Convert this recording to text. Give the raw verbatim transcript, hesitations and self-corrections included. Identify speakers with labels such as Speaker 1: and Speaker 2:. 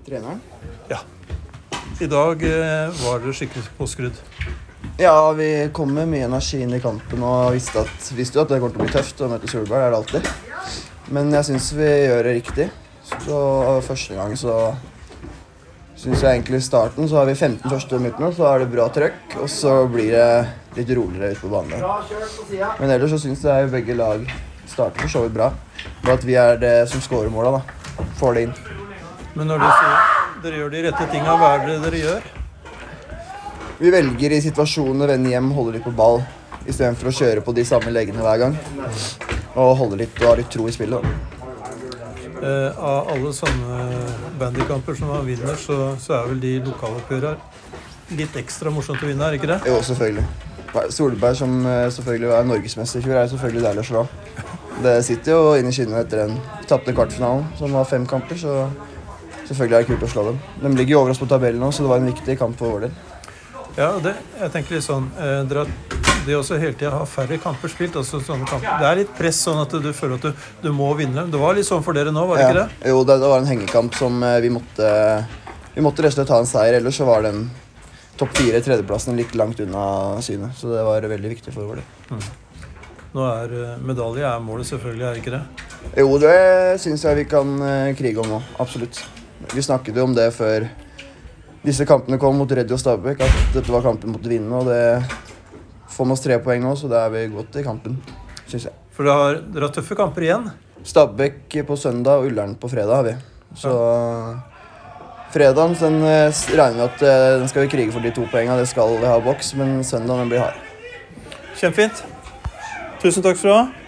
Speaker 1: Treneren?
Speaker 2: Ja. I dag eh, var det skikkelig påskrudd.
Speaker 1: Ja, vi kom med mye energi inn i kampen og visste, at, visste jo at det kommer til å bli tøft å møte Solberg, det er det alltid. Men jeg synes vi gjør det riktig. Så første gang så synes jeg egentlig i starten så har vi femten første minutter, så er det bra trøkk, og så blir det litt roligere ut på banen. Men ellers så synes jeg begge lag starter for så vidt bra. Bare at vi er det som scorer målet da, får det inn.
Speaker 2: Men når du sier dere gjør de rette tingene, hva er det dere gjør?
Speaker 1: Vi velger i situasjoner å vende hjem, holde litt på ball, i stedet for å kjøre på de samme leggene hver gang. Og holde litt og ha litt tro i spillet da.
Speaker 2: Eh, av alle sånne bandykamper som man vinner, så, så er vel de lokaloppgjørene litt ekstra morsomt å vinne, er ikke det?
Speaker 1: Jo, selvfølgelig. Solberg, som selvfølgelig var norgesmester i fjor, er selvfølgelig deilig å slå. Det sitter jo inn i skinnene etter den tappte kvartfinalen, som var fem kamper, så selvfølgelig er det kult å slå dem. De ligger jo over oss på tabellen nå, så det var en viktig kamp for vår del.
Speaker 2: Ja, det, jeg tenker litt sånn, eh, dere det også hele tiden har færre kamper spilt, altså sånne kamper. Det er litt press sånn at du føler at du, du må vinne. Det var litt sånn for dere nå, var det
Speaker 1: ja.
Speaker 2: ikke det?
Speaker 1: Jo, det, det var en hengekamp som vi måtte, vi måtte rett og slett ta en seier, ellers så var den topp fire tredjeplassen litt langt unna synet, så det var veldig viktig for vår del.
Speaker 2: Mm. Nå er medalje er målet selvfølgelig, er det ikke det?
Speaker 1: Jo, det synes jeg vi kan krige om nå, absolutt. Vi snakket jo om det før disse kampene kom mot Reddy og Stabæk, at dette var kampen mot å vinne, og det får med oss tre poeng nå, så det er vi godt i kampen, synes jeg.
Speaker 2: For dere har, dere har tøffe kamper igjen?
Speaker 1: Stabæk på søndag og Ullern på fredag har vi. Så ja. Fredagen, den regner vi at den skal vi krige for de to poengene, det skal vi ha boks, men søndagen blir hard.
Speaker 2: Kjempefint. Tusen takk skal du ha.